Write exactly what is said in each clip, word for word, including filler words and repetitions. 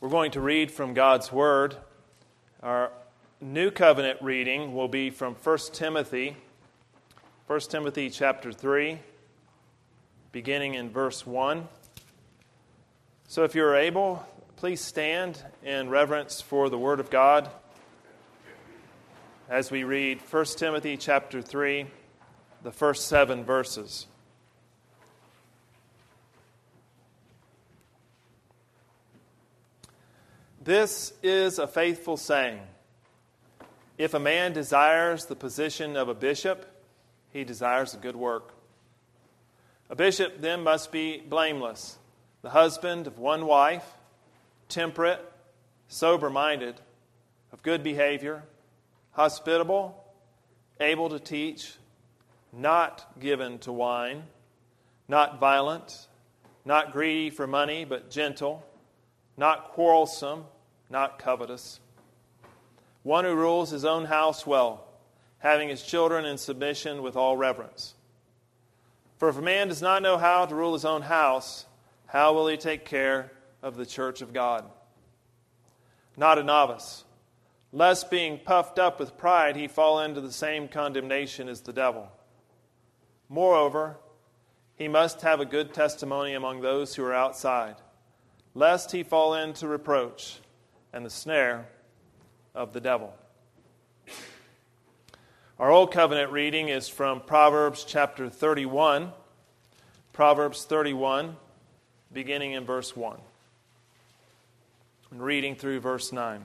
We're going to read from God's Word. Our New Covenant reading will be from First Timothy, First Timothy chapter three, beginning in verse one. So if you're able, please stand in reverence for the Word of God as we read First Timothy chapter three, the first seven verses. This is a faithful saying. If a man desires the position of a bishop, he desires a good work. A bishop then must be blameless, the husband of one wife, temperate, sober-minded, of good behavior, hospitable, able to teach, not given to wine, not violent, not greedy for money, but gentle, not quarrelsome, not covetous. One who rules his own house well, having his children in submission with all reverence. For if a man does not know how to rule his own house, how will he take care of the church of God? Not a novice, lest being puffed up with pride he fall into the same condemnation as the devil. Moreover, he must have a good testimony among those who are outside, lest he fall into reproach and the snare of the devil. Our Old Covenant reading is from Proverbs chapter thirty-one. Proverbs thirty-one, beginning in verse one. And reading through verse nine.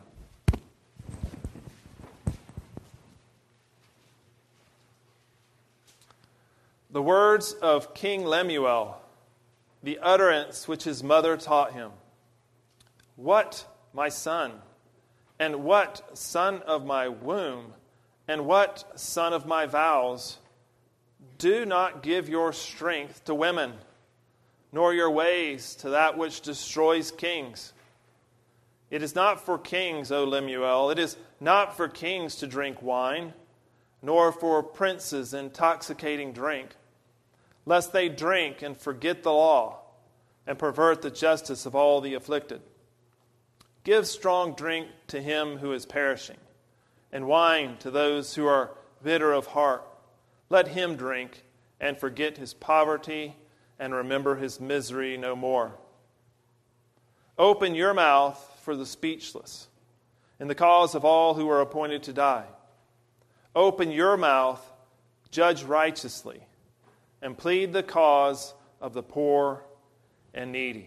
The words of King Lemuel, the utterance which his mother taught him. What, my son, and what son of my womb, and what son of my vows? Do not give your strength to women, nor your ways to that which destroys kings. It is not for kings, O Lemuel, it is not for kings to drink wine, nor for princes intoxicating drink, lest they drink and forget the law, and pervert the justice of all the afflicted. Give strong drink to him who is perishing, and wine to those who are bitter of heart. Let him drink and forget his poverty and remember his misery no more. Open your mouth for the speechless, in the cause of all who are appointed to die. Open your mouth, judge righteously, and plead the cause of the poor and needy.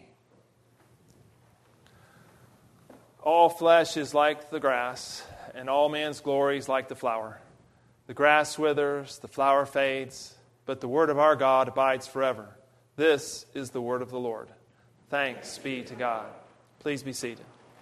All flesh is like the grass, and all man's glory is like the flower. The grass withers, the flower fades, but the word of our God abides forever. This is the word of the Lord. Thanks be to God. Please be seated.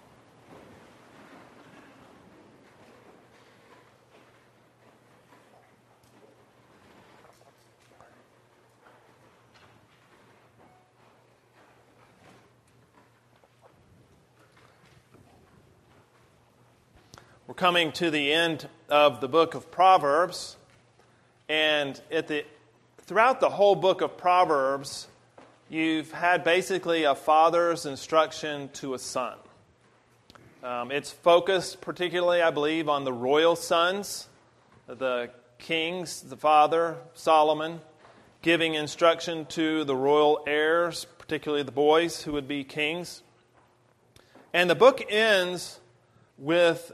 We're coming to the end of the book of Proverbs, and at the throughout the whole book of Proverbs, you've had basically a father's instruction to a son. Um, it's focused particularly, I believe, on the royal sons, the kings, the father, Solomon, giving instruction to the royal heirs, particularly the boys who would be kings. And the book ends with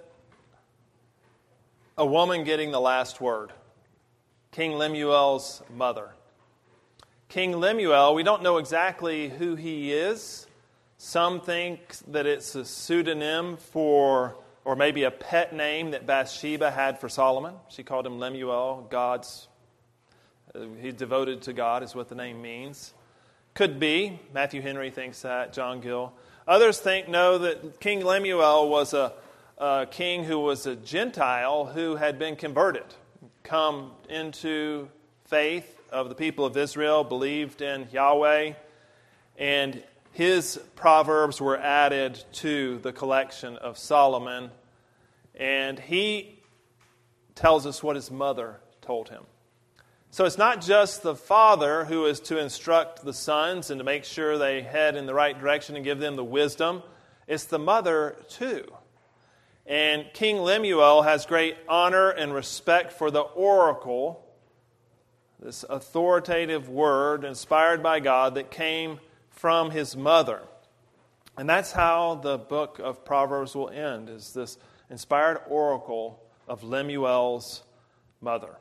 a woman getting the last word. King Lemuel's mother. King Lemuel, we don't know exactly who he is. Some think that it's a pseudonym for, or maybe a pet name that Bathsheba had for Solomon. She called him Lemuel, God's, uh, he's devoted to God is what the name means. Could be. Matthew Henry thinks that, John Gill. Others think, no, that King Lemuel was a A king who was a Gentile who had been converted, come into faith of the people of Israel, believed in Yahweh, and his proverbs were added to the collection of Solomon, and he tells us what his mother told him. So it's not just the father who is to instruct the sons and to make sure they head in the right direction and give them the wisdom. it's the mother too. And King Lemuel has great honor and respect for the oracle, this authoritative word inspired by God that came from his mother. And that's how the book of Proverbs will end, is this inspired oracle of Lemuel's mother.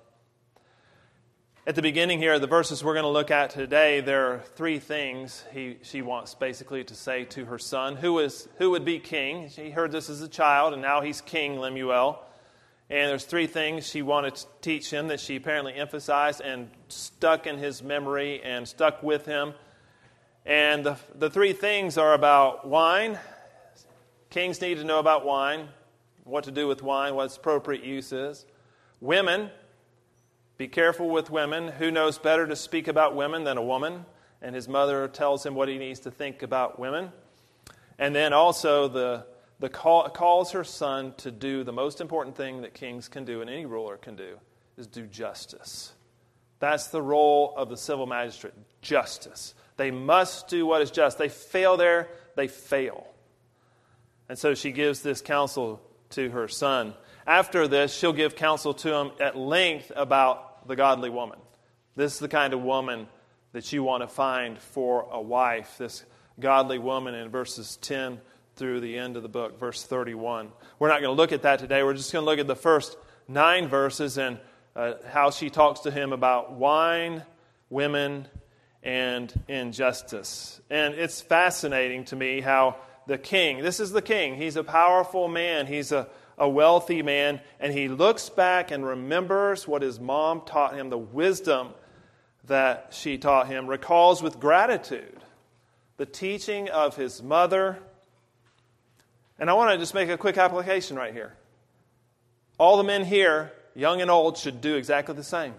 At the beginning here, the verses we're going to look at today, there are three things he, she wants basically to say to her son, who is who would be king. She heard this as a child, and now he's King Lemuel. And there's three things she wanted to teach him that she apparently emphasized and stuck in his memory and stuck with him. And the, the three things are about wine. Kings need to know about wine, what to do with wine, what its appropriate use is. Women. Be careful with women. Who knows better to speak about women than a woman? And his mother tells him what he needs to think about women. And then also the, the call, calls her son to do the most important thing that kings can do and any ruler can do, is do justice. That's the role of the civil magistrate, justice. They must do what is just. They fail there, they fail. And so she gives this counsel to her son. After this, she'll give counsel to him at length about the godly woman. This is the kind of woman that you want to find for a wife, this godly woman in verses ten through the end of the book, verse thirty-one. We're not going to look at that today. We're just going to look at the first nine verses and uh, how she talks to him about wine, women, and injustice. And it's fascinating to me how the king, this is the king, he's a powerful man, he's a a wealthy man, and he looks back and remembers what his mom taught him, the wisdom that she taught him, recalls with gratitude the teaching of his mother. And I want to just make a quick application right here. All the men here, young and old, should do exactly the same.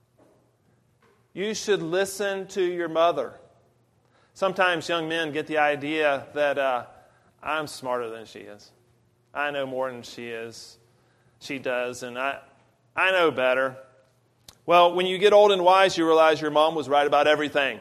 You should listen to your mother. Sometimes young men get the idea that uh, I'm smarter than she is. I know more than she is. She does, and I I know better. Well, when you get old and wise, you realize your mom was right about everything.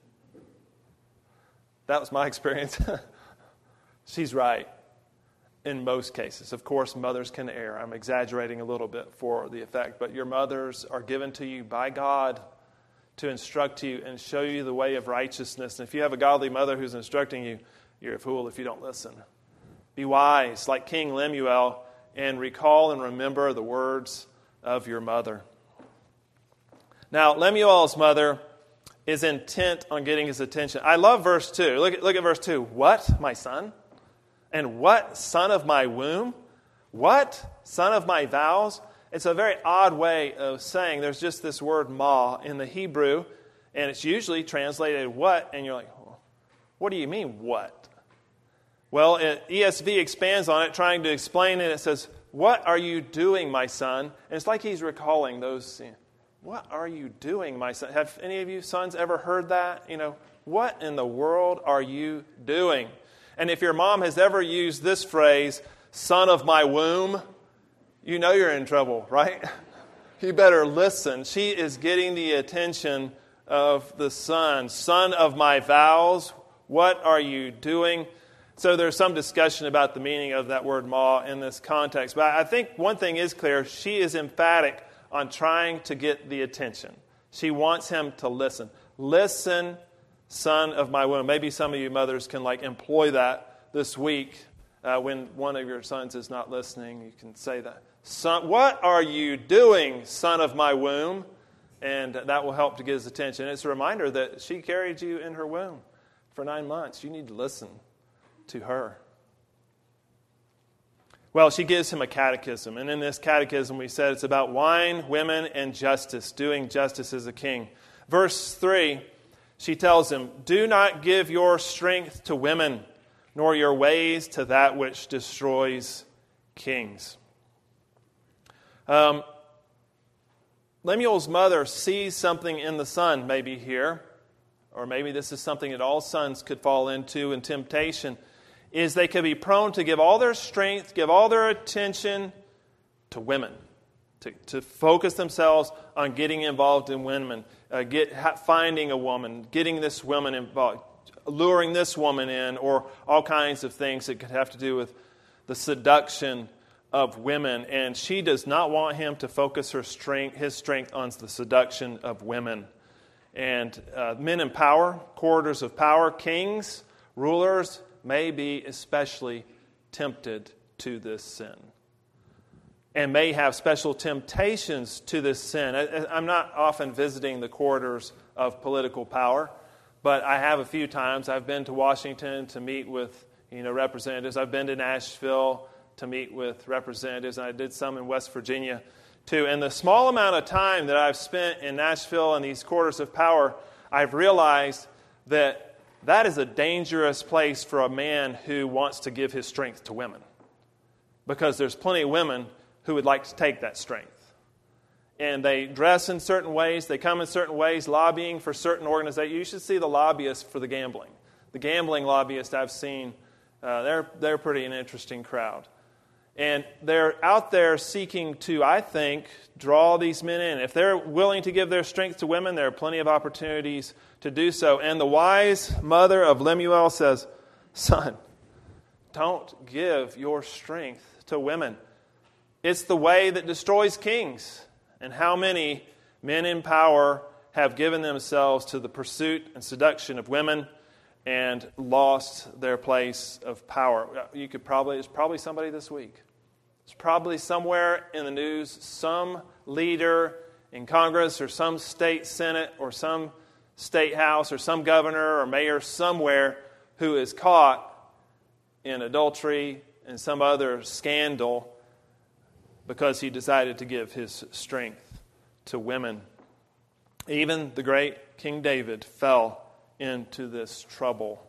That was my experience. She's right in most cases. Of course, mothers can err. I'm exaggerating a little bit for the effect, but your mothers are given to you by God to instruct you and show you the way of righteousness. And if you have a godly mother who's instructing you, you're a fool if you don't listen. Be wise, like King Lemuel, and recall and remember the words of your mother. Now, Lemuel's mother is intent on getting his attention. I love verse two. Look at, look at verse two. What, my son? And what, son of my womb? What, son of my vows? It's a very odd way of saying there's just this word ma in the Hebrew, and it's usually translated what, and you're like, what do you mean what? Well, E S V expands on it, trying to explain it. It says, what are you doing, my son? And it's like he's recalling those. What are you doing, my son? Have any of you sons ever heard that? You know, what in the world are you doing? And if your mom has ever used this phrase, son of my womb, you know you're in trouble, right? You better listen. She is getting the attention of the son. Son of my vows, what are you doing? So there's some discussion about the meaning of that word ma in this context. But I think one thing is clear. She is emphatic on trying to get the attention. She wants him to listen. Listen, son of my womb. Maybe some of you mothers can like employ that this week uh, when one of your sons is not listening. You can say that. Son, what are you doing, son of my womb? And that will help to get his attention. It's a reminder that she carried you in her womb for nine months. You need to listen to her. Well, she gives him a catechism. And in this catechism, we said it's about wine, women, and justice, doing justice as a king. Verse three, she tells him, do not give your strength to women, nor your ways to that which destroys kings. Um, Lemuel's mother sees something in the son, maybe here, or maybe this is something that all sons could fall into in temptation, is they could be prone to give all their strength, give all their attention to women, to, to focus themselves on getting involved in women, uh, get ha, finding a woman, getting this woman involved. luring this woman in, or all kinds of things that could have to do with the seduction of women. And she does not want him to focus her strength, his strength on the seduction of women. And uh, men in power, corridors of power, kings, rulers may be especially tempted to this sin, and may have special temptations to this sin. I, I'm not often visiting the corridors of political power, but I have a few times. I've been to Washington to meet with, you know, representatives. I've been to Nashville to meet with representatives, and I did some in West Virginia too. And the small amount of time that I've spent in Nashville and these corridors of power, I've realized that that is a dangerous place for a man who wants to give his strength to women, because there's plenty of women who would like to take that strength. And they dress in certain ways, they come in certain ways, lobbying for certain organizations. You should see the lobbyists for the gambling. The gambling lobbyists I've seen, uh, they're, they're pretty an interesting crowd. And they're out there seeking to, I think, draw these men in. If they're willing to give their strength to women, there are plenty of opportunities to do so. And the wise mother of Lemuel says, son, don't give your strength to women. It's the way that destroys kings. And how many men in power have given themselves to the pursuit and seduction of women and lost their place of power? You could probably, there's probably somebody this week. There's probably somewhere in the news, some leader in Congress or some state senate or some state house or some governor or mayor somewhere who is caught in adultery and some other scandal because he decided to give his strength to women. Even the great King David fell into this trouble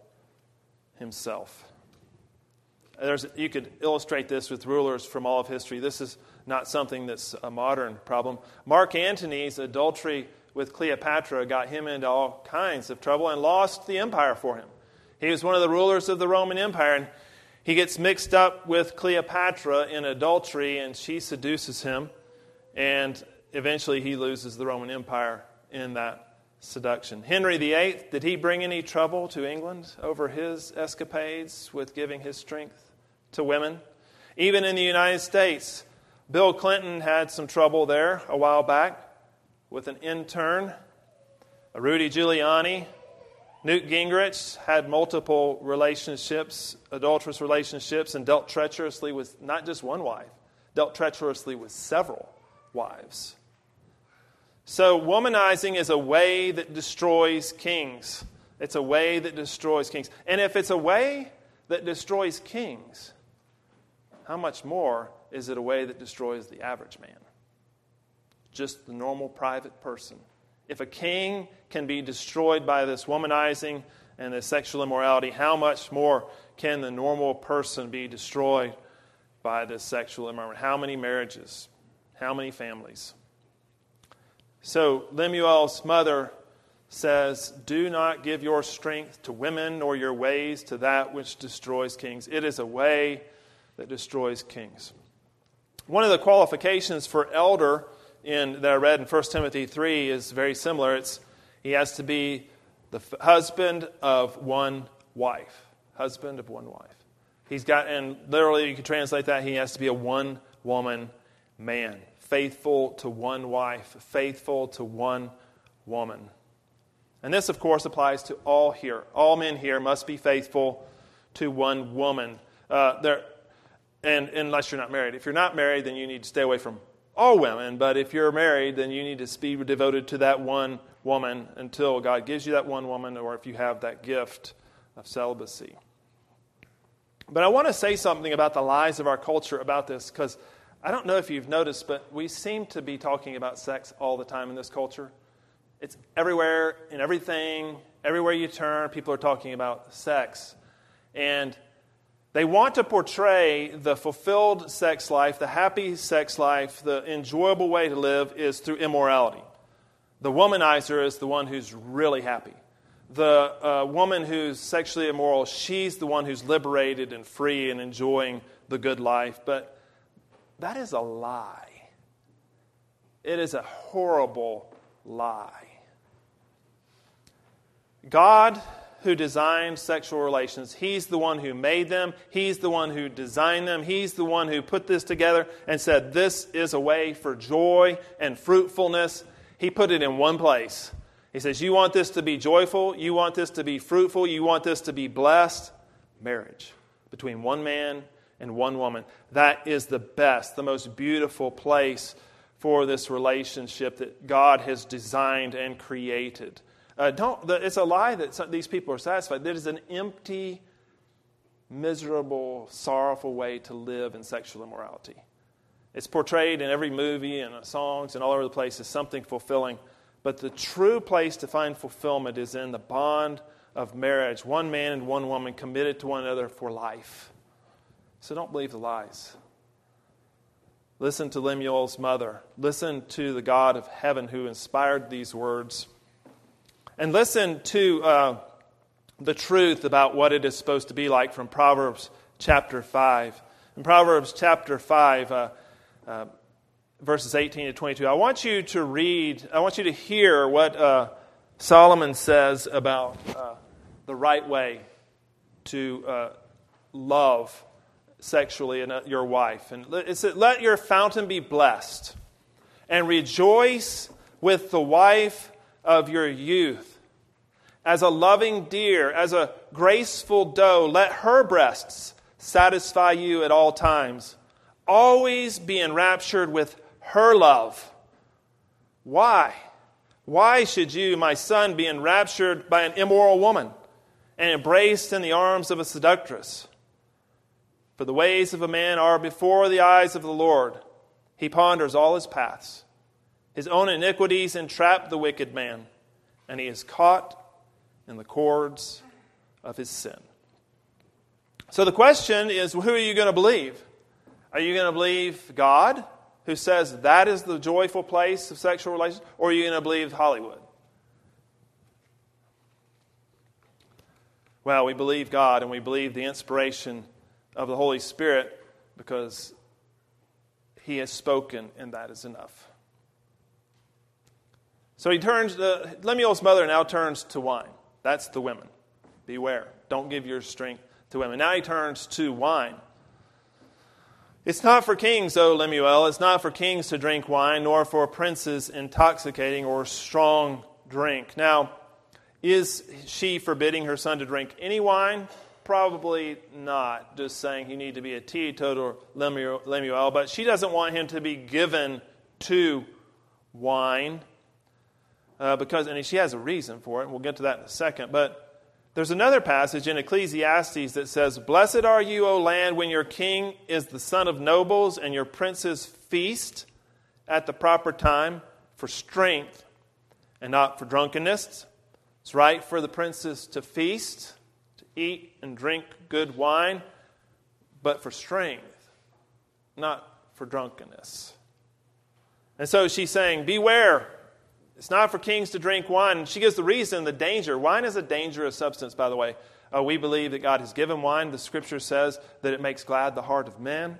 himself. There's, you could illustrate this with rulers from all of history. This is not something that's a modern problem. Mark Antony's adultery with Cleopatra got him into all kinds of trouble and lost the empire for him. He was one of the rulers of the Roman Empire, and he gets mixed up with Cleopatra in adultery, and she seduces him, and eventually he loses the Roman Empire in that seduction. Henry the Eighth, did he bring any trouble to England over his escapades with giving his strength to women? Even in the United States, Bill Clinton had some trouble there a while back with an intern. Rudy Giuliani, Newt Gingrich had multiple relationships, adulterous relationships, and dealt treacherously with not just one wife, dealt treacherously with several wives. So womanizing is a way that destroys kings. It's a way that destroys kings. And if it's a way that destroys kings, how much more is it a way that destroys the average man? Just the normal private person. If a king can be destroyed by this womanizing and this sexual immorality, how much more can the normal person be destroyed by this sexual immorality? How many marriages? How many families? So Lemuel's mother says, do not give your strength to women nor your ways to that which destroys kings. It is a way that destroys kings. One of the qualifications for elder in that I read in First Timothy three is very similar. It's he has to be the f- husband of one wife. Husband of one wife. He's got, and literally you can translate that, he has to be a one-woman man. Faithful to one wife. Faithful to one woman. And this, of course, applies to all here. All men here must be faithful to one woman. Uh, there, and unless you're not married. If you're not married, then you need to stay away from all women. But if you're married, then you need to be devoted to that one woman until God gives you that one woman, or if you have that gift of celibacy. But I want to say something about the lies of our culture about this, because I don't know if you've noticed, but we seem to be talking about sex all the time in this culture. It's everywhere, in everything, everywhere you turn, people are talking about sex. And they want to portray the fulfilled sex life, the happy sex life, the enjoyable way to live is through immorality. The womanizer is the one who's really happy. The uh, woman who's sexually immoral, she's the one who's liberated and free and enjoying the good life. But that is a lie. It is a horrible lie. God who designed sexual relations. He's the one who made them. He's the one who designed them. He's the one who put this together and said, this is a way for joy and fruitfulness. He put it in one place. He says, you want this to be joyful? You want this to be fruitful? You want this to be blessed? Marriage between one man and one woman. That is the best, the most beautiful place for this relationship that God has designed and created. Uh, don't. The, it's a lie that some, these people are satisfied. That is an empty, miserable, sorrowful way to live in sexual immorality. It's portrayed in every movie and uh, songs and all over the place as something fulfilling. But the true place to find fulfillment is in the bond of marriage. One man and one woman committed to one another for life. So don't believe the lies. Listen to Lemuel's mother. Listen to the God of heaven who inspired these words. And listen to uh, the truth about what it is supposed to be like from Proverbs chapter five. In Proverbs chapter five, uh, uh, verses eighteen to twenty-two, I want you to read, I want you to hear what uh, Solomon says about uh, the right way to uh, love sexually your wife. And it said, let your fountain be blessed, and rejoice with the wife of your youth. As a loving deer, as a graceful doe, let her breasts satisfy you at all times. Always be enraptured with her love. Why? Why should you, my son, be enraptured by an immoral woman and embraced in the arms of a seductress? For the ways of a man are before the eyes of the Lord. He ponders all his paths. His own iniquities entrap the wicked man, and he is caught in the cords of his sin. So the question is, who are you going to believe? Are you going to believe God, who says that is the joyful place of sexual relations, or are you going to believe Hollywood? Well, we believe God, and we believe the inspiration of the Holy Spirit because He has spoken, and that is enough. So he turns, uh, Lemuel's mother now turns to wine. That's the women. Beware. Don't give your strength to women. Now he turns to wine. It's not for kings, O Lemuel. It's not for kings to drink wine, nor for princes intoxicating or strong drink. Now, is she forbidding her son to drink any wine? Probably not. Just saying you need to be a teetotaler, Lemuel. But she doesn't want him to be given to wine. Uh, because, and she has a reason for it, and we'll get to that in a second. But there's another passage in Ecclesiastes that says, blessed are you, O land, when your king is the son of nobles, and your princes feast at the proper time for strength and not for drunkenness. It's right for the princes to feast, to eat and drink good wine, but for strength, not for drunkenness. And so she's saying, beware. It's not for kings to drink wine. She gives the reason, the danger. Wine is a dangerous substance, by the way. Uh, we believe that God has given wine. The Scripture says that it makes glad the heart of men.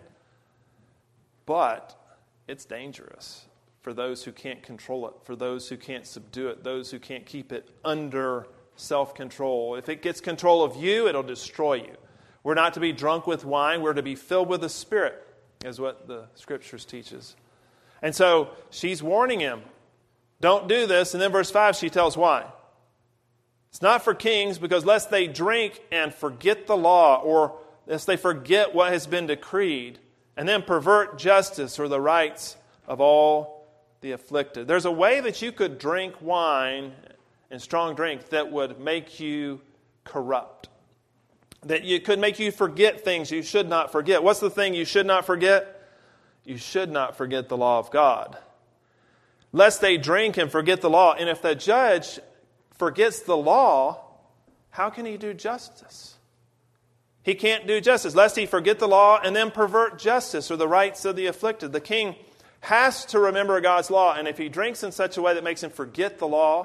But it's dangerous for those who can't control it, for those who can't subdue it, those who can't keep it under self-control. If it gets control of you, it'll destroy you. We're not to be drunk with wine. We're to be filled with the Spirit, is what the Scriptures teaches. And so she's warning him. Don't do this. And then verse five, she tells why. It's not for kings, because lest they drink and forget the law, or lest they forget what has been decreed, and then pervert justice or the rights of all the afflicted. There's a way that you could drink wine and strong drink that would make you corrupt. That you could make you forget things you should not forget. What's the thing you should not forget? You should not forget the law of God. Lest they drink and forget the law. And if the judge forgets the law, how can he do justice? He can't do justice, lest he forget the law and then pervert justice or the rights of the afflicted. The king has to remember God's law, and if he drinks in such a way that makes him forget the law,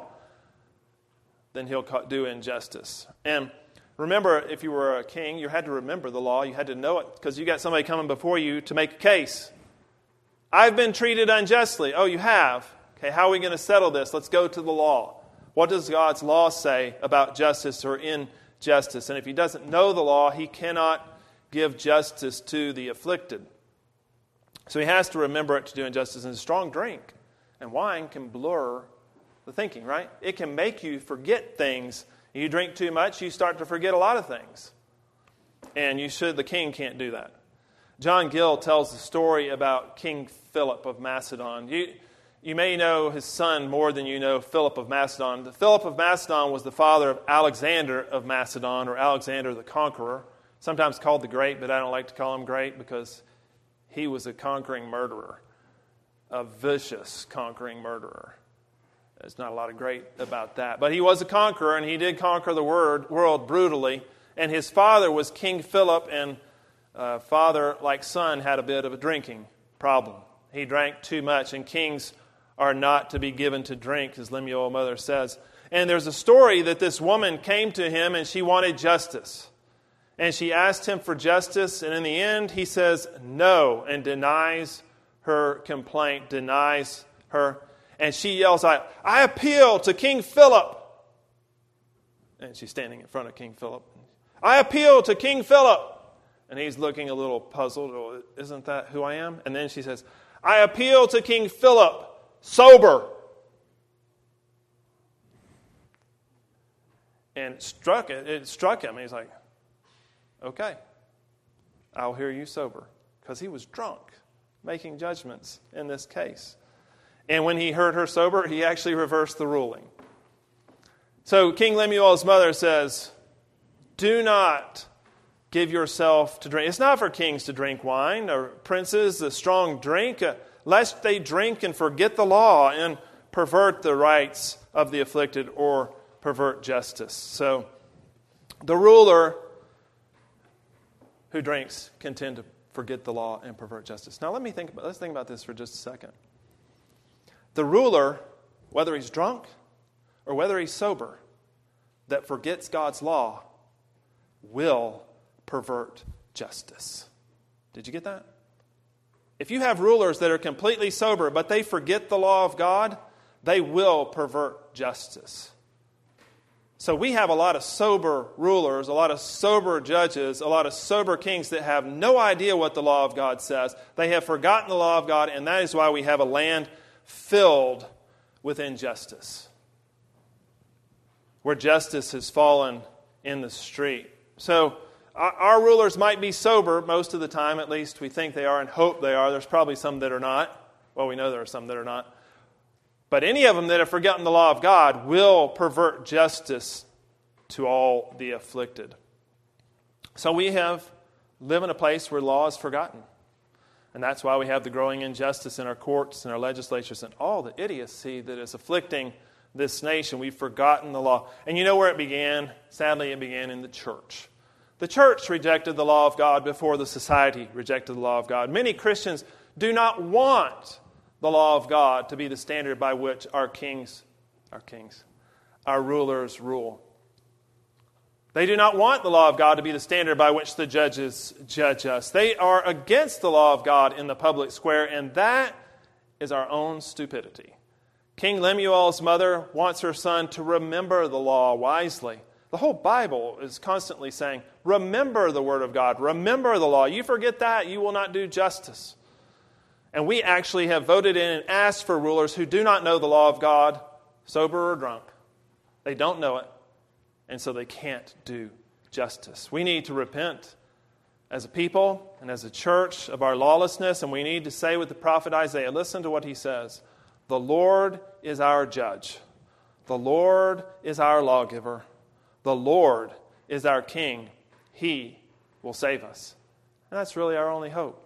then he'll do injustice. And remember, if you were a king, you had to remember the law. You had to know it, because you got somebody coming before you to make a case. I've been treated unjustly. Oh, you have? Okay, how are we going to settle this? Let's go to the law. What does God's law say about justice or injustice? And if he doesn't know the law, he cannot give justice to the afflicted. So he has to remember it to do injustice. And strong drink and wine can blur the thinking, right? It can make you forget things. You drink too much, you start to forget a lot of things. And you should, the king can't do that. John Gill tells the story about King Philip of Macedon. You, you may know his son more than you know Philip of Macedon. The Philip of Macedon was the father of Alexander of Macedon, or Alexander the Conqueror, sometimes called the Great, but I don't like to call him great because he was a conquering murderer, a vicious conquering murderer. There's not a lot of great about that. But he was a conqueror, and he did conquer the word, world brutally. And his father was King Philip, and uh, father, like son, had a bit of a drinking problem. He drank too much, and kings are not to be given to drink, as Lemuel Mother says. And there's a story that this woman came to him, and she wanted justice. And she asked him for justice, and in the end, he says no, and denies her complaint, denies her. And she yells out, "I appeal to King Philip." And she's standing in front of King Philip. "I appeal to King Philip." And he's looking a little puzzled. "Oh, isn't that who I am?" And then she says, "I appeal to King Philip, sober." And it struck, it, it struck him. He's like, "Okay, I'll hear you sober." Because he was drunk, making judgments in this case. And when he heard her sober, he actually reversed the ruling. So King Lemuel's mother says, "Do not give yourself to drink." It's not for kings to drink wine, or princes a strong drink, uh, lest they drink and forget the law and pervert the rights of the afflicted or pervert justice. So the ruler who drinks can tend to forget the law and pervert justice. Now let me think about, let's think about this for just a second. The ruler, whether he's drunk or whether he's sober, that forgets God's law will pervert justice. Did you get that? If you have rulers that are completely sober, but they forget the law of God, they will pervert justice. So we have a lot of sober rulers, a lot of sober judges, a lot of sober kings that have no idea what the law of God says. They have forgotten the law of God, and that is why we have a land filled with injustice, where justice has fallen in the street. So our, our rulers might be sober most of the time, at least we think they are and hope they are. There's probably some that are not. Well, we know there are some that are not. But any of them that have forgotten the law of God will pervert justice to all the afflicted. So we have live in a place where law is forgotten. And that's why we have the growing injustice in our courts and our legislatures and all the idiocy that is afflicting this nation. We've forgotten the law. And you know where it began? Sadly, it began in the church. The church rejected the law of God before the society rejected the law of God. Many Christians do not want the law of God to be the standard by which our kings, our kings, our rulers rule. They do not want the law of God to be the standard by which the judges judge us. They are against the law of God in the public square, and that is our own stupidity. King Lemuel's mother wants her son to remember the law wisely. The whole Bible is constantly saying, remember the word of God, remember the law. You forget that, you will not do justice. And we actually have voted in and asked for rulers who do not know the law of God, sober or drunk. They don't know it. And so they can't do justice. We need to repent as a people and as a church of our lawlessness, and we need to say with the prophet Isaiah, listen to what he says. The Lord is our judge. The Lord is our lawgiver. The Lord is our king. He will save us. And that's really our only hope.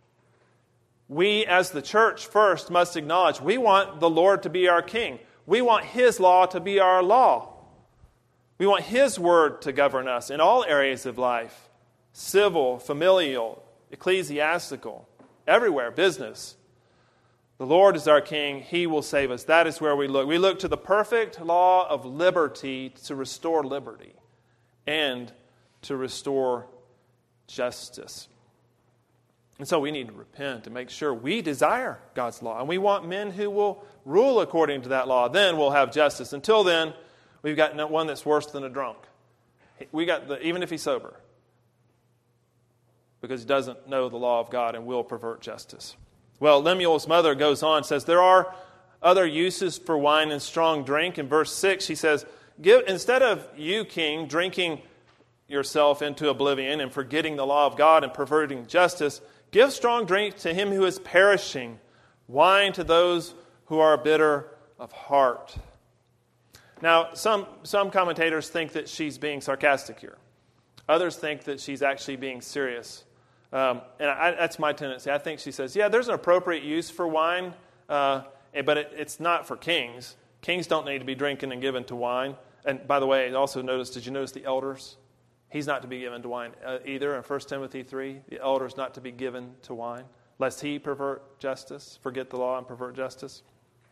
We as the church first must acknowledge we want the Lord to be our king. We want His law to be our law. We want His word to govern us in all areas of life. Civil, familial, ecclesiastical, everywhere, business. The Lord is our King. He will save us. That is where we look. We look to the perfect law of liberty to restore liberty and to restore justice. And so we need to repent and make sure we desire God's law. And we want men who will rule according to that law. Then we'll have justice. Until then, we've got one that's worse than a drunk. We got the, even if he's sober. Because he doesn't know the law of God and will pervert justice. Well, Lemuel's mother goes on and says, there are other uses for wine and strong drink. In verse six, she says, "Give instead of you, king, drinking yourself into oblivion and forgetting the law of God and perverting justice, give strong drink to him who is perishing, wine to those who are bitter of heart." Now, some, some commentators think that she's being sarcastic here. Others think that she's actually being serious. Um, and I, that's my tendency. I think she says, yeah, there's an appropriate use for wine, uh, but it, it's not for kings. Kings don't need to be drinking and given to wine. And by the way, also notice, did you notice the elders? He's not to be given to wine uh, either. In First Timothy three, the elder is not to be given to wine, lest he pervert justice, forget the law and pervert justice.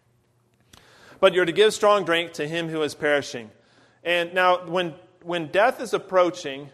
But you're to give strong drink to him who is perishing. And now, when when death is approaching,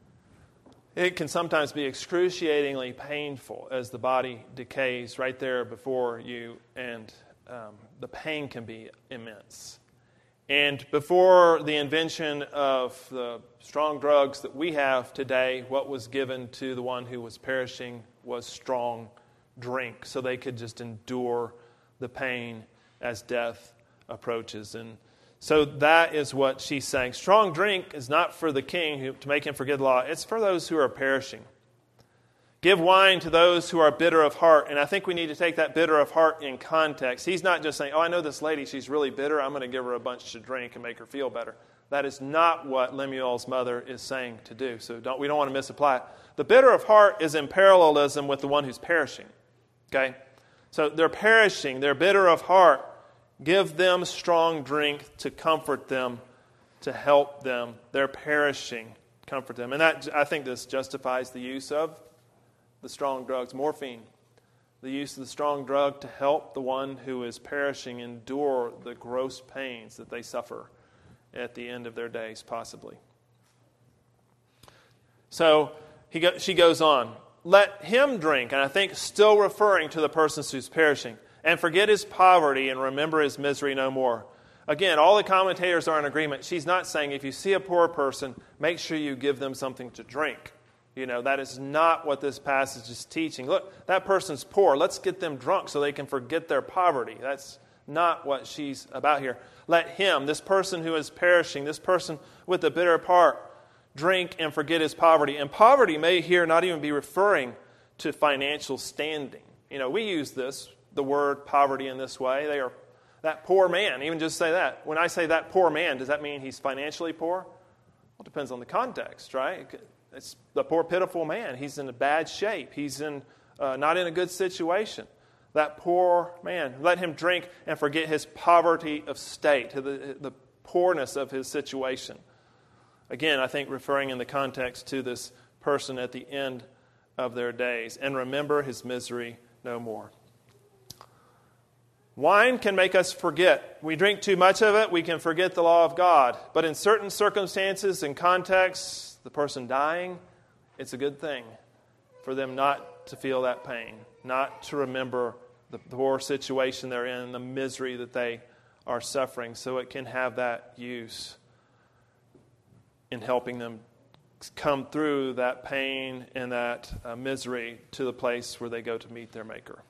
it can sometimes be excruciatingly painful as the body decays right there before you, and um, the pain can be immense. And before the invention of the strong drugs that we have today, what was given to the one who was perishing was strong drink, so they could just endure the pain as death approaches. And so that is what she's saying. Strong drink is not for the king who, to make him forget the law. It's for those who are perishing. Give wine to those who are bitter of heart. And I think we need to take that bitter of heart in context. He's not just saying, oh, I know this lady, she's really bitter. I'm going to give her a bunch to drink and make her feel better. That is not what Lemuel's mother is saying to do. So don't, we don't want to misapply it. The bitter of heart is in parallelism with the one who's perishing. Okay? So they're perishing. They're bitter of heart. Give them strong drink to comfort them, to help them. They're perishing. Comfort them. And that, I think this justifies the use of the strong drugs, morphine. The use of the strong drug to help the one who is perishing endure the gross pains that they suffer at the end of their days, possibly. So he go, she goes on. Let him drink, and I think still referring to the person who's perishing, and forget his poverty and remember his misery no more. Again, all the commentators are in agreement. She's not saying if you see a poor person, make sure you give them something to drink. You know, that is not what this passage is teaching. Look, that person's poor. Let's get them drunk so they can forget their poverty. That's not what she's about here. Let him, this person who is perishing, this person with a bitter heart, drink and forget his poverty. And poverty may here not even be referring to financial standing. You know, we use this, the word poverty in this way. They are that poor man. Even just say that. When I say that poor man, does that mean he's financially poor? Well, it depends on the context, right? It's the poor, pitiful man. He's in a bad shape. He's in uh, not in a good situation. That poor man. Let him drink and forget his poverty of state, the, the poorness of his situation. Again, I think referring in the context to this person at the end of their days. And remember his misery no more. Wine can make us forget. We drink too much of it, we can forget the law of God. But in certain circumstances and contexts, the person dying, it's a good thing for them not to feel that pain, not to remember the poor situation they're in, the misery that they are suffering, so it can have that use in helping them come through that pain and that uh, misery to the place where they go to meet their Maker.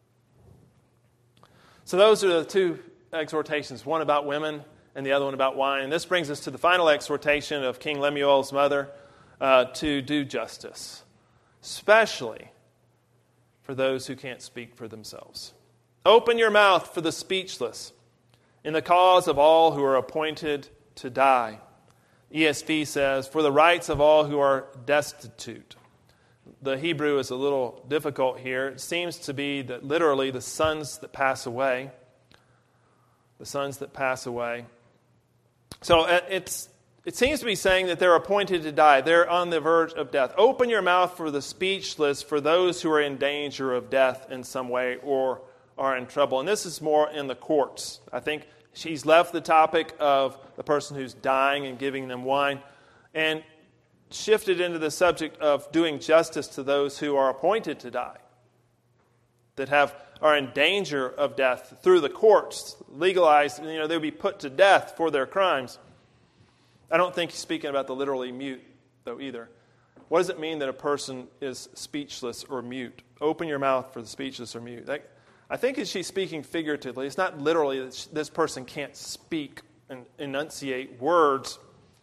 So those are the two exhortations, one about women and the other one about wine. And this brings us to the final exhortation of King Lemuel's mother uh, to do justice, especially for those who can't speak for themselves. Open your mouth for the speechless in the cause of all who are appointed to die. E S V says, for the rights of all who are destitute. The Hebrew is a little difficult here. It seems to be that literally the sons that pass away. The sons that pass away. So it's it seems to be saying that they're appointed to die. They're on the verge of death. Open your mouth for the speechless, for those who are in danger of death in some way or are in trouble. And this is more in the courts. I think she's left the topic of the person who's dying and giving them wine. And shifted into the subject of doing justice to those who are appointed to die, that have are in danger of death through the courts, legalized, you know, they would be put to death for their crimes. I don't think he's speaking about the literally mute, though, either. What does it mean that a person is speechless or mute? Open your mouth for the speechless or mute. That, I think she's speaking figuratively. It's not literally that this person can't speak and enunciate words.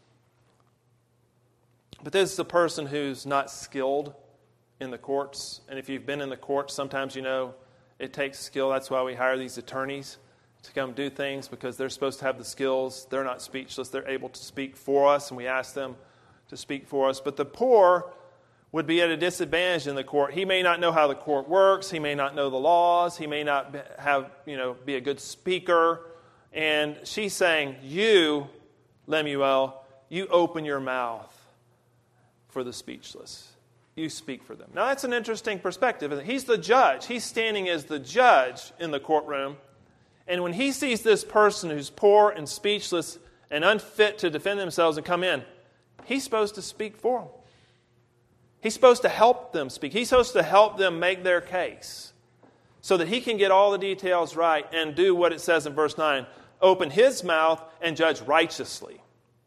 But this is a person who's not skilled in the courts. And if you've been in the courts, sometimes you know it takes skill. That's why we hire these attorneys to come do things, because they're supposed to have the skills. They're not speechless. They're able to speak for us, and we ask them to speak for us. But the poor would be at a disadvantage in the court. He may not know how the court works. He may not know the laws. He may not have, you know, be a good speaker. And she's saying, you, Lemuel, you open your mouth for the speechless. You speak for them. Now, that's an interesting perspective. He's the judge. He's standing as the judge in the courtroom. And when he sees this person who's poor and speechless and unfit to defend themselves and come in, he's supposed to speak for them. He's supposed to help them speak. He's supposed to help them make their case so that he can get all the details right and do what it says in verse nine. Open his mouth and judge righteously.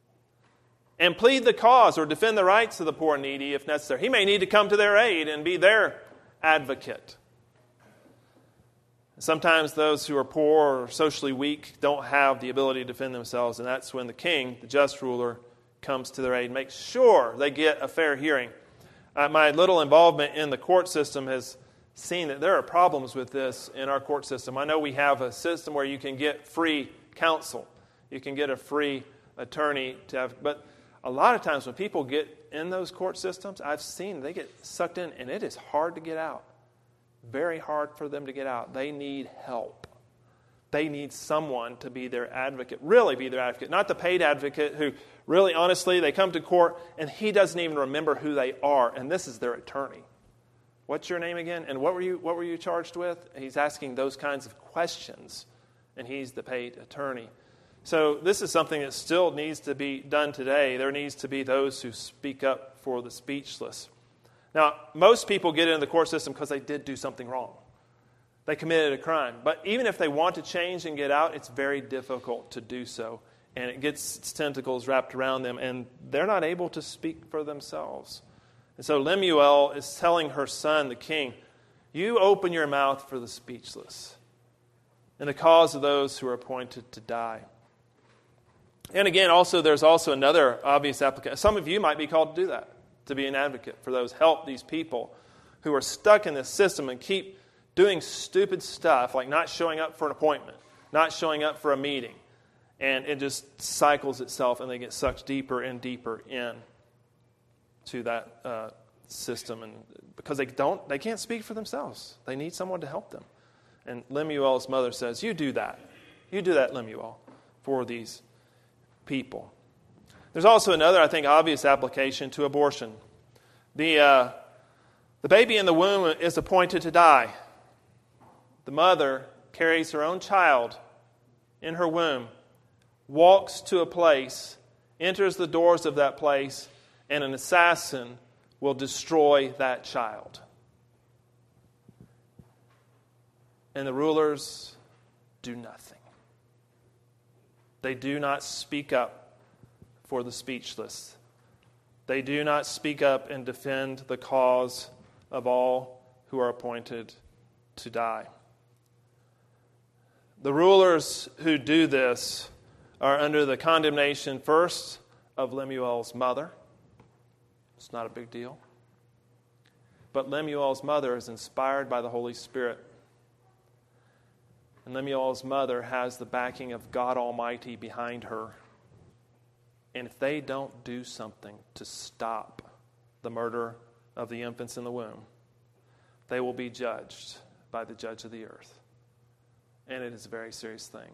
And plead the cause or defend the rights of the poor and needy if necessary. He may need to come to their aid and be their advocate. Sometimes those who are poor or socially weak don't have the ability to defend themselves, and that's when the king, the just ruler, comes to their aid and makes sure they get a fair hearing. Uh, my little involvement in the court system has seen that there are problems with this in our court system. I know we have a system where you can get free counsel. You can get a free attorney to have, but a lot of times when people get in those court systems, I've seen they get sucked in, and it is hard to get out. Very hard for them to get out. They need help. They need someone to be their advocate, really be their advocate, not the paid advocate who really, honestly, they come to court and he doesn't even remember who they are, and this is their attorney. What's your name again? And what were you what were you charged with? He's asking those kinds of questions, and he's the paid attorney. So this is something that still needs to be done today. There needs to be those who speak up for the speechless. Now, most people get into the court system because they did do something wrong. They committed a crime. But even if they want to change and get out, it's very difficult to do so. And it gets its tentacles wrapped around them, and they're not able to speak for themselves. And so Lemuel is telling her son, the king, you open your mouth for the speechless and the cause of those who are appointed to die. And again, also, there's also another obvious application. Some of you might be called to do that, to be an advocate for those, help these people who are stuck in this system and keep doing stupid stuff, like not showing up for an appointment, not showing up for a meeting. And it just cycles itself, and they get sucked deeper and deeper in to that uh, system. And because they don't, they can't speak for themselves. They need someone to help them. And Lemuel's mother says, you do that. You do that, Lemuel, for these people. There's also another, I think, obvious application to abortion. The uh, the baby in the womb is appointed to die. The mother carries her own child in her womb, walks to a place, enters the doors of that place, and an assassin will destroy that child. And the rulers do nothing. They do not speak up for the speechless. They do not speak up and defend the cause of all who are appointed to die. The rulers who do this are under the condemnation, first, of Lemuel's mother. It's not a big deal. But Lemuel's mother is inspired by the Holy Spirit. And Lemuel's mother has the backing of God Almighty behind her. And if they don't do something to stop the murder of the infants in the womb, they will be judged by the judge of the earth. And it is a very serious thing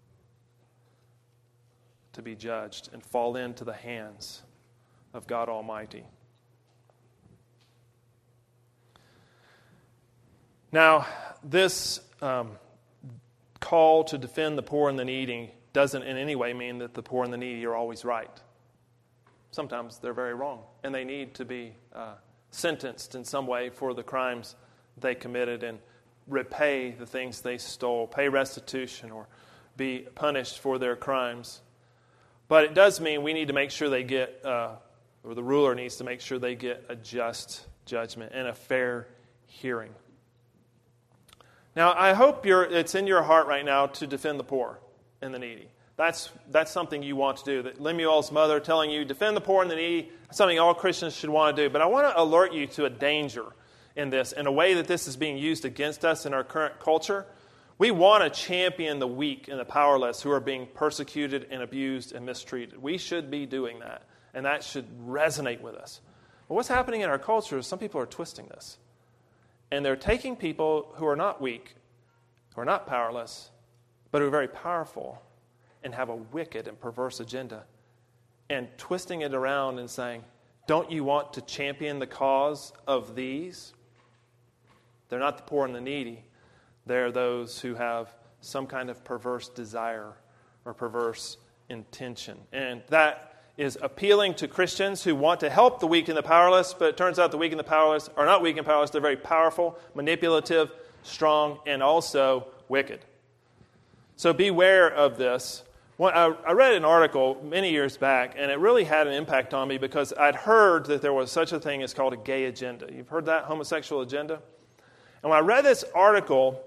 to be judged and fall into the hands of God Almighty. Now, this um, call to defend the poor and the needy doesn't in any way mean that the poor and the needy are always right. sometimes they're very wrong, and they need to be uh, sentenced in some way for the crimes they committed and repay the things they stole, pay restitution, or be punished for their crimes. But it does mean we need to make sure they get, uh, or the ruler needs to make sure they get a just judgment and a fair hearing. Now, I hope you're, it's in your heart right now to defend the poor and the needy. That's that's something you want to do. That Lemuel's mother telling you, defend the poor and the needy, something all Christians should want to do. But I want to alert you to a danger in this, in a way that this is being used against us in our current culture. We want to champion the weak and the powerless who are being persecuted and abused and mistreated. We should be doing that, and that should resonate with us. But what's happening in our culture is some people are twisting this. And they're taking people who are not weak, who are not powerless, but who are very powerful and have a wicked and perverse agenda, and twisting it around and saying, don't you want to champion the cause of these? They're not the poor and the needy. They're those who have some kind of perverse desire or perverse intention. And that is appealing to Christians who want to help the weak and the powerless, but it turns out the weak and the powerless are not weak and powerless. They're very powerful, manipulative, strong, and also wicked. So beware of this. I read an article many years back, and it really had an impact on me because I'd heard that there was such a thing as called a gay agenda. You've heard that, homosexual agenda? And when I read this article,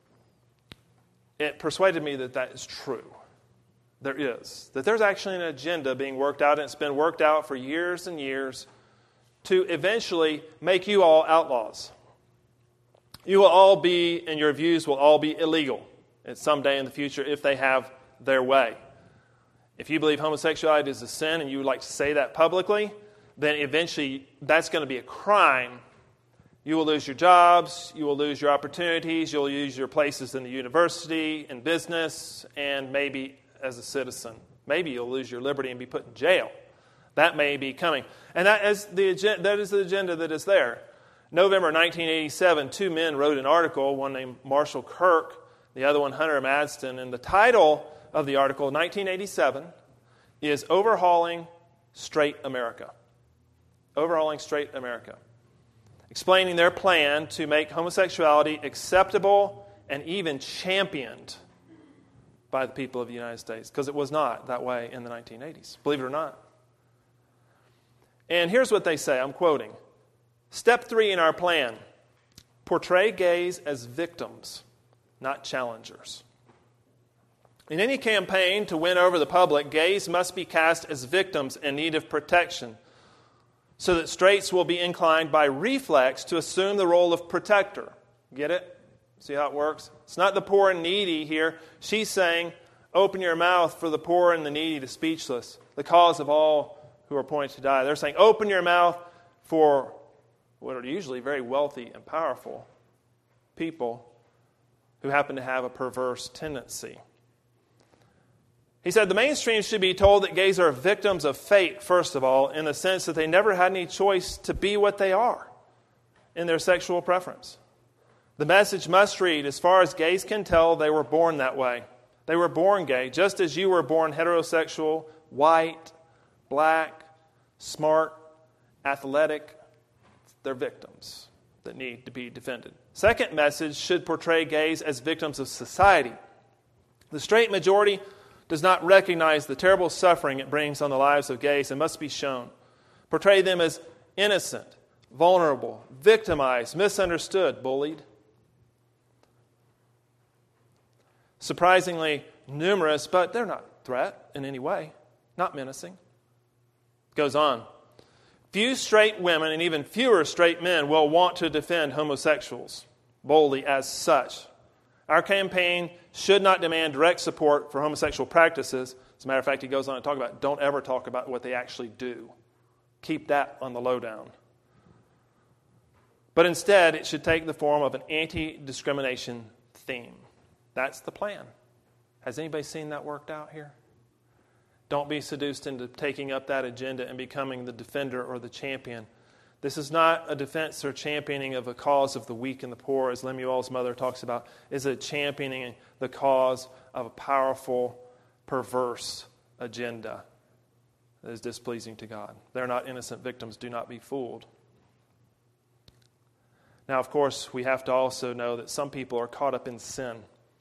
it persuaded me that that is true. There is. That there's actually an agenda being worked out, and it's been worked out for years and years to eventually make you all outlaws. You will all be, and your views will all be illegal at some day in the future if they have their way. If you believe homosexuality is a sin and you would like to say that publicly, then eventually that's going to be a crime. You will lose your jobs, you will lose your opportunities, you'll lose your places in the university, in business, and maybe as a citizen. Maybe you'll lose your liberty and be put in jail. That may be coming. And that is the, that is the agenda that is there. November nineteen eighty-seven, two men wrote an article, one named Marshall Kirk, the other one Hunter Madston, and the title of the article, nineteen eighty-seven, is Overhauling Straight America. Overhauling Straight America. Explaining their plan to make homosexuality acceptable and even championed by the people of the United States, because it was not that way in the nineteen eighties, believe it or not. And here's what they say, I'm quoting. Step three in our plan, portray gays as victims, not challengers. In any campaign to win over the public, gays must be cast as victims in need of protection, so that straights will be inclined by reflex to assume the role of protector. Get it? See how it works? It's not the poor and needy here. She's saying, open your mouth for the poor and the needy, the speechless, the cause of all who are appointed to die. They're saying, open your mouth for what are usually very wealthy and powerful people who happen to have a perverse tendency. He said the mainstream should be told that gays are victims of fate, first of all, in the sense that they never had any choice to be what they are in their sexual preference. The message must read, as far as gays can tell, they were born that way. They were born gay, just as you were born heterosexual, white, black, smart, athletic. They're victims that need to be defended. Second message should portray gays as victims of society. The straight majority does not recognize the terrible suffering it brings on the lives of gays and must be shown. Portray them as innocent, vulnerable, victimized, misunderstood, bullied. Surprisingly numerous, but they're not a threat in any way, not menacing. Goes on. Few straight women and even fewer straight men will want to defend homosexuals boldly as such. Our campaign should not demand direct support for homosexual practices. As a matter of fact, he goes on to talk about don't ever talk about what they actually do. Keep that on the lowdown. But instead, it should take the form of an anti-discrimination theme. That's the plan. Has anybody seen that worked out here? Don't be seduced into taking up that agenda and becoming the defender or the champion. This is not a defense or championing of a cause of the weak and the poor, as Lemuel's mother talks about. It's a championing the cause of a powerful, perverse agenda. that is displeasing to God. They're not innocent victims. Do not be fooled. Now, of course, we have to also know that some people are caught up in sin,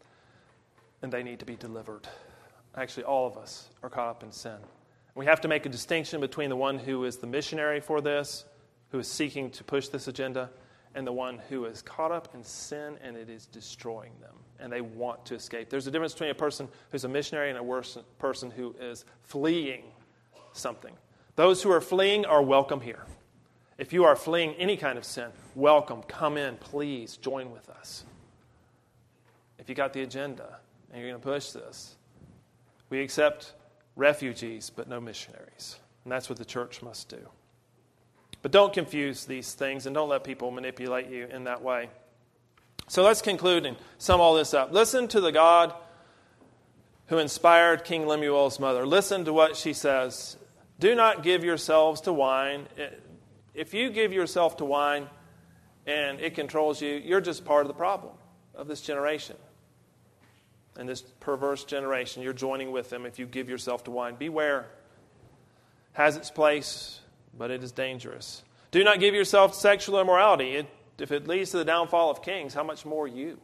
and they need to be delivered. Actually, all of us are caught up in sin. We have to make a distinction between the one who is the missionary for this, who is seeking to push this agenda, and the one who is caught up in sin and it is destroying them, and they want to escape. There's a difference between a person who's a missionary and a worse person who is fleeing something. Those who are fleeing are welcome here. If you are fleeing any kind of sin, welcome, come in, please join with us. If you got the agenda and you're going to push this, we accept refugees but no missionaries. And that's what the church must do. But don't confuse these things and don't let people manipulate you in that way. So let's conclude and sum all this up. Listen to the God who inspired King Lemuel's mother. Listen to what she says. Do not give yourselves to wine. If you give yourself to wine and it controls you, you're just part of the problem of this generation. And this perverse generation, you're joining with them if you give yourself to wine. Beware. Has its place, but it is dangerous. Do not give yourself to sexual immorality. It, if it leads to the downfall of kings, how much more you?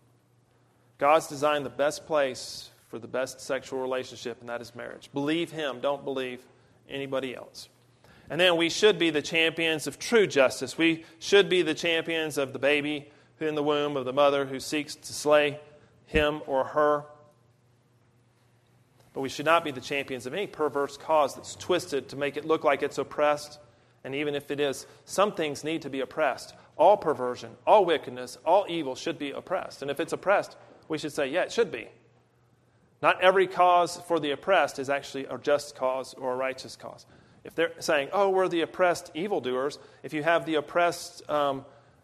God's designed the best place for the best sexual relationship, and that is marriage. Believe Him. Don't believe anybody else. And then we should be the champions of true justice. We should be the champions of the baby in the womb of the mother who seeks to slay him or her. But we should not be the champions of any perverse cause that's twisted to make it look like it's oppressed. And even if it is, some things need to be oppressed. All perversion, all wickedness, all evil should be oppressed. And if it's oppressed, we should say, yeah, it should be. Not every cause for the oppressed is actually a just cause or a righteous cause. If they're saying, oh, we're the oppressed evildoers, if you have the oppressed um,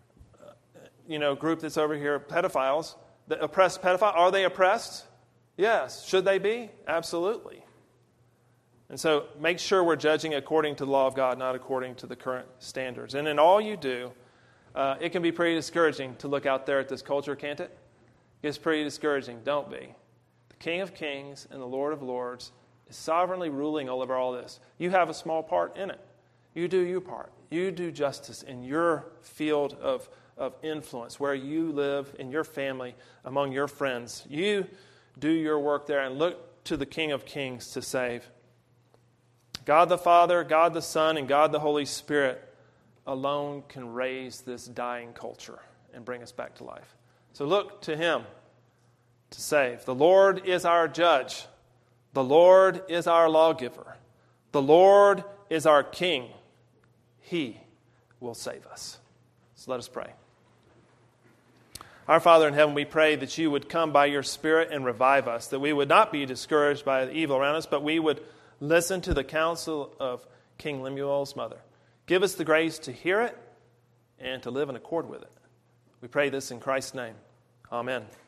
you know, group that's over here, pedophiles, the oppressed pedophile, are they oppressed? Yes. Should they be? Absolutely. And so make sure we're judging according to the law of God, not according to the current standards. And in all you do, uh, it can be pretty discouraging to look out there at this culture, can't it? It's pretty discouraging. Don't be. The King of Kings and the Lord of Lords is sovereignly ruling all over all this. You have a small part in it. You do your part. You do justice in your field of, of influence, where you live, in your family, among your friends. You do your work there and look to the King of Kings to save. God the Father, God the Son, and God the Holy Spirit alone can raise this dying culture and bring us back to life. So look to Him to save. The Lord is our judge. The Lord is our lawgiver. The Lord is our King. He will save us. So let us pray. Our Father in heaven, we pray that you would come by your Spirit and revive us, that we would not be discouraged by the evil around us, but we would listen to the counsel of King Lemuel's mother. Give us the grace to hear it and to live in accord with it. We pray this in Christ's name. Amen.